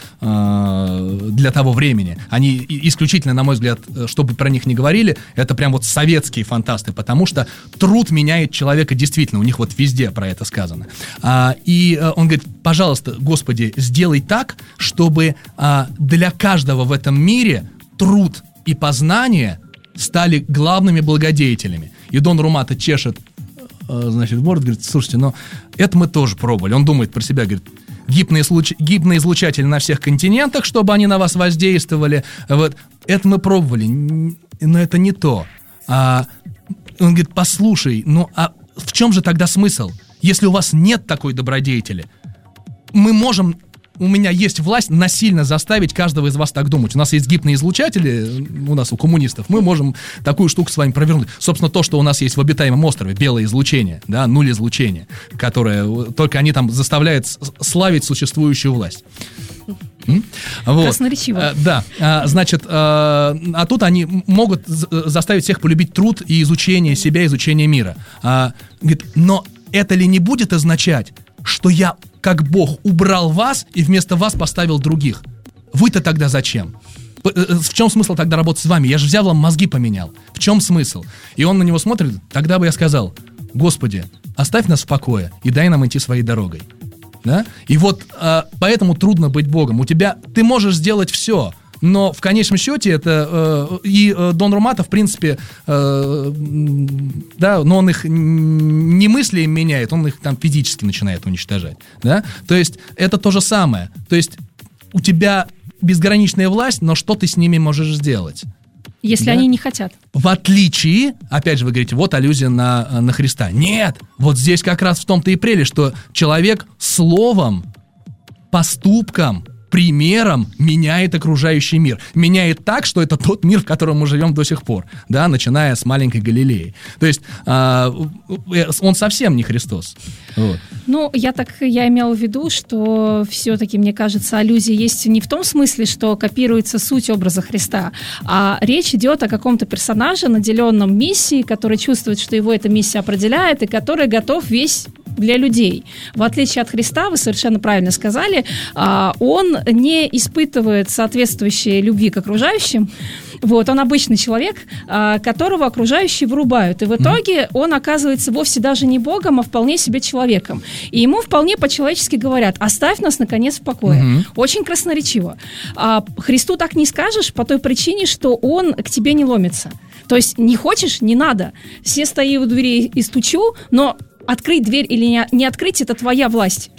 для того времени. Они исключительно, на мой взгляд, чтобы про них не говорили, это прям вот советские фантасты, потому что труд меняет человека действительно, у них вот везде про это сказано. А, и он говорит, пожалуйста, Господи, сделай так, чтобы а, для каждого в этом мире труд и познание стали главными благодетелями. И Дон Румата чешет, значит, борт, говорит, слушайте, ну, это мы тоже пробовали. Он думает про себя, говорит, гипноизлучатели на всех континентах, чтобы они на вас воздействовали. Вот. Это мы пробовали, но это не то. А, он говорит, послушай, ну а в чем же тогда смысл? Если у вас нет такой добродетели, мы можем... У меня есть власть насильно заставить каждого из вас так думать. У нас есть гипноизлучатели, у нас, у коммунистов, мы можем такую штуку с вами провернуть. Собственно, то, что у нас есть в обитаемом острове, белое излучение, да, нуль излучения, которое, только они там заставляют славить существующую власть. Вот. Красноречиво. А, да, а, значит, а, а тут они могут заставить всех полюбить труд и изучение себя, изучение мира. А, говорит, но это ли не будет означать, что я, как Бог, убрал вас и вместо вас поставил других? Вы-то тогда зачем? В чем смысл тогда работать с вами? Я же взял вам мозги поменял. В чем смысл? И он на него смотрит, тогда бы я сказал, Господи, оставь нас в покое и дай нам идти своей дорогой. Да? И вот а, поэтому трудно быть Богом. У тебя, ты можешь сделать все, но в конечном счете это э, и э, Дон Румата, в принципе, э, да, но он их не мыслям меняет, он их там физически начинает уничтожать, да. То есть это то же самое. То есть у тебя безграничная власть, но что ты с ними можешь сделать? Если да? они не хотят. В отличие, опять же, вы говорите, вот аллюзия на, на Христа. Нет, вот здесь как раз в том-то и прелесть, что человек словом, поступком примером меняет окружающий мир. Меняет так, что это тот мир, в котором мы живем до сих пор, да, начиная с маленькой Галилеи. То есть э, он совсем не Христос. Вот. Ну, я так, я имела в виду, что все-таки, мне кажется, аллюзия есть не в том смысле, что копируется суть образа Христа, а речь идет о каком-то персонаже, наделенном миссией, который чувствует, что его эта миссия определяет, и который готов весь для людей. В отличие от Христа, вы совершенно правильно сказали, он не испытывает соответствующей любви к окружающим. Вот, он обычный человек, которого окружающие вырубают. И в итоге он оказывается вовсе даже не Богом, а вполне себе человеком. И ему вполне по-человечески говорят: оставь нас, наконец, в покое. Mm-hmm. Очень красноречиво. А Христу так не скажешь по той причине, что он к тебе не ломится. То есть не хочешь — не надо. Все стою у двери и стучу, но открыть дверь или не, не открыть — это твоя власть.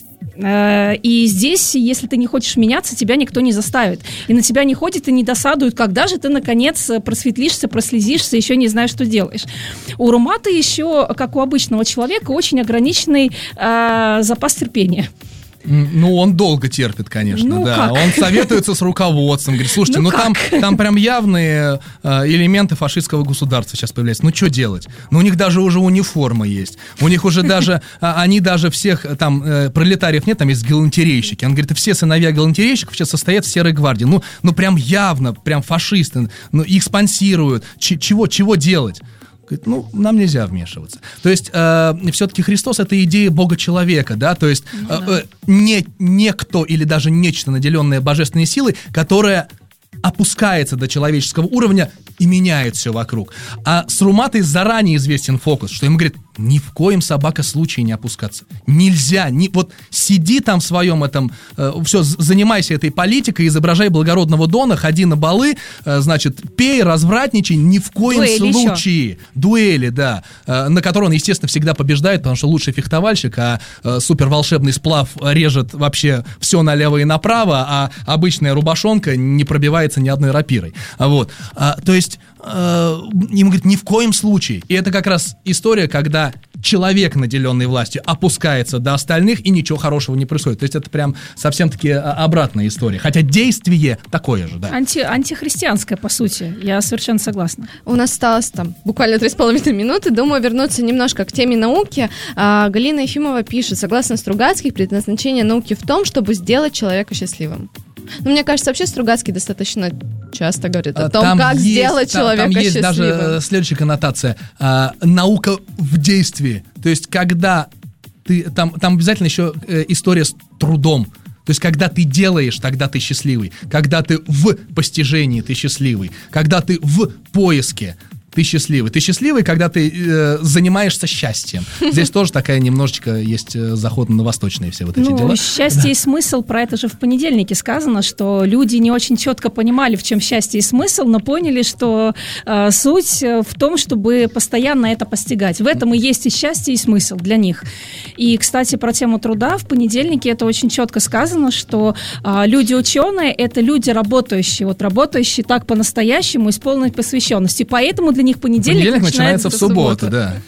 И здесь, если ты не хочешь меняться, тебя никто не заставит. И на тебя не ходят и не досадуют, когда же ты, наконец, просветлишься, прослезишься, еще не знаешь, что делаешь. У Румата еще, как у обычного человека, очень ограниченный э, запас терпения. Ну, он долго терпит, конечно, ну, да. Как? Он советуется с руководством, говорит: слушайте, ну, ну там, там прям явные э, элементы фашистского государства сейчас появляются. Ну, что делать? Ну, у них даже уже униформа есть. У них уже даже, они даже всех, там, э, пролетариев нет, там есть галантерейщики. Он говорит: все сыновья галантерейщиков сейчас состоят в серой гвардии. Ну, ну прям явно, прям фашисты. Ну, их спонсируют. Ч- чего, чего делать? Говорит: ну, нам нельзя вмешиваться. То есть, э, все-таки Христос — это идея Бога-человека, да, то есть э, э, не, некто или даже нечто, наделенное божественной силой, которое опускается до человеческого уровня и меняет все вокруг. А с Руматой заранее известен фокус, что ему говорит: ни в коем, собака, случае не опускаться. Нельзя. Не, вот сиди там в своем этом, э, все, занимайся этой политикой, изображай благородного Дона, ходи на балы, э, значит, пей, развратничай, ни в коем Дуэли случае. Еще. Дуэли, да. Э, на которой он, естественно, всегда побеждает, потому что лучший фехтовальщик, а э, суперволшебный сплав режет вообще все налево и направо, а обычная рубашонка не пробивается ни одной рапирой. Вот. А, то есть ему говорит: ни в коем случае. И это как раз история, когда человек, наделенный властью, опускается до остальных, и ничего хорошего не происходит. То есть это прям совсем-таки обратная история. Хотя действие такое же, да. Анти, антихристианское, по сути. Я совершенно согласна. У нас осталось там буквально три с половиной минуты. Думаю, вернуться немножко к теме науки. А, Галина Ефимова пишет: согласно Стругацких, предназначение науки в том, чтобы сделать человека счастливым. Ну, мне кажется, вообще Стругацкий достаточно часто говорит о том, там как есть, сделать там, человека там есть счастливым. Даже следующая коннотация. А, наука в действии. То есть, когда ты... Там, там обязательно еще э, история с трудом. То есть, когда ты делаешь, тогда ты счастливый. Когда ты в постижении, ты счастливый. Когда ты в поиске, ты счастливый. Ты счастливый, когда ты э, занимаешься счастьем. Здесь тоже такая немножечко есть э, заход на восточные все вот эти ну, дела. Счастье да. и смысл, про это же в понедельнике сказано, что люди не очень четко понимали, в чем счастье и смысл, но поняли, что э, суть в том, чтобы постоянно это постигать. В этом и есть и счастье, и смысл для них. И, кстати, про тему труда в понедельнике это очень четко сказано, что э, люди-ученые — это люди работающие, вот работающие так по-настоящему и с полной посвященностью. Поэтому для них понедельник, понедельник начинается, начинается в субботу, субботу. Да.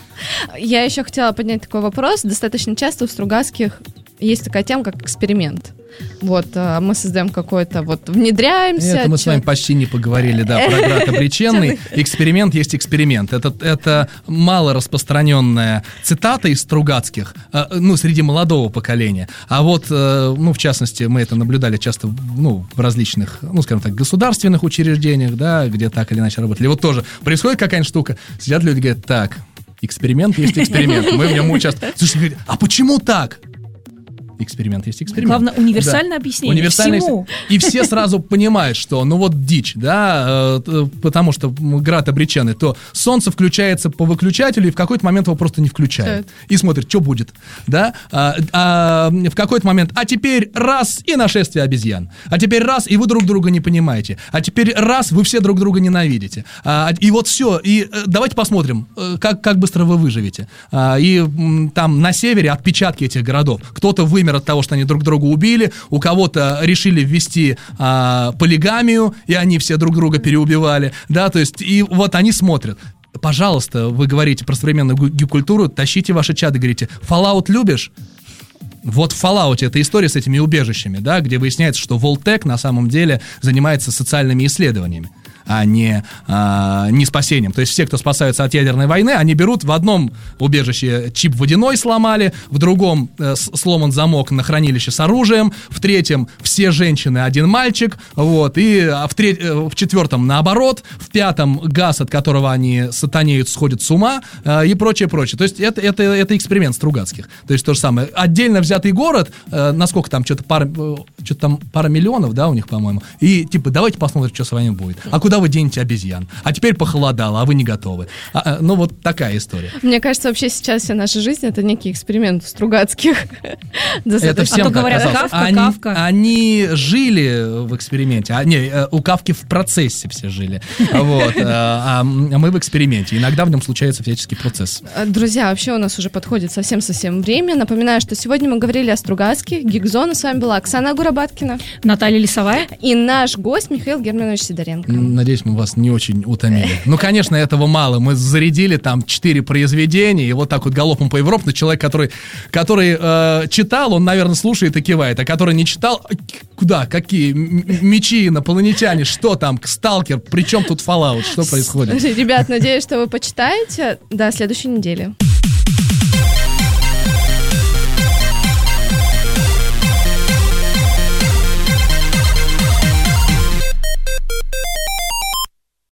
Я еще хотела поднять такой вопрос. Достаточно часто у Стругацких есть такая тема, как эксперимент. Вот, мы создаем какой-то, вот, внедряемся. Это мы с вами почти не поговорили, да, про град обреченный. Эксперимент есть эксперимент. Это, это мало распространенная цитата из Стругацких, ну, среди молодого поколения. А вот, ну, в частности, мы это наблюдали часто, ну, в различных, ну, скажем так, государственных учреждениях, да, где так или иначе работали. Вот тоже происходит какая-нибудь штука, сидят люди, говорят: так, эксперимент есть эксперимент, мы в нем участвуем. Слушай, говорит: а почему так? Эксперимент есть эксперимент. Главное, универсальное да. объяснение универсальное всему. И все сразу понимают, что, ну вот дичь, да, э, потому что град обреченный, то солнце включается по выключателю, и в какой-то момент его просто не включают. И смотрит, что будет, да, а, а, в какой-то момент, а теперь раз, и нашествие обезьян, а теперь раз, и вы друг друга не понимаете, а теперь раз, вы все друг друга ненавидите, а, и вот все, и э, давайте посмотрим, э, как, как быстро вы выживете. А, и м, там на севере отпечатки этих городов, кто-то вымер от того, что они друг друга убили, у кого-то решили ввести а, полигамию, и они все друг друга переубивали, да, то есть, и вот они смотрят. Пожалуйста, вы говорите про современную гик-культуру, тащите ваши чаты, говорите: Fallout любишь? Вот в Fallout эта история с этими убежищами, да, где выясняется, что Vault-Tec на самом деле занимается социальными исследованиями, а не, а, не спасением. То есть все, кто спасаются от ядерной войны, они берут в одном убежище чип водяной сломали, в другом э, сломан замок на хранилище с оружием, в третьем все женщины, один мальчик, вот, и а в, треть, э, в четвертом наоборот, в пятом газ, от которого они сатанеют, сходят с ума, э, и прочее, прочее. То есть это, это, это эксперимент Стругацких. То есть то же самое. Отдельно взятый город, э, насколько там, что-то пара, э, что-то там пара миллионов, да, у них, по-моему, и типа давайте посмотрим, что с вами будет. А куда вы денете обезьян? А теперь похолодало, а вы не готовы. А, а, ну, вот такая история. Мне кажется, вообще сейчас вся наша жизнь — это некий эксперимент Стругацких. Это всем а то говорят, казалось. Кавка, они, Кавка. Они жили в эксперименте. А, не, у Кавки в процессе все жили. Вот. А, а мы в эксперименте. Иногда в нем случается всяческий процесс. Друзья, вообще у нас уже подходит совсем-совсем время. Напоминаю, что сегодня мы говорили о Стругацких. Гигзона. С вами была Оксана Агурабаткина, Наталья Лисовая и наш гость Михаил Германович Сидоренко. Надеюсь, мы вас не очень утомили. Ну, конечно, этого мало. Мы зарядили там четыре произведения, и вот так вот галопом по Европе. Но человек, который, который э, читал, он, наверное, слушает и кивает. А который не читал, куда? Какие? М- мечи, инопланетяне, что там? Сталкер, при чем тут Fallout? Что происходит? Ребят, надеюсь, что вы почитаете. До следующей недели.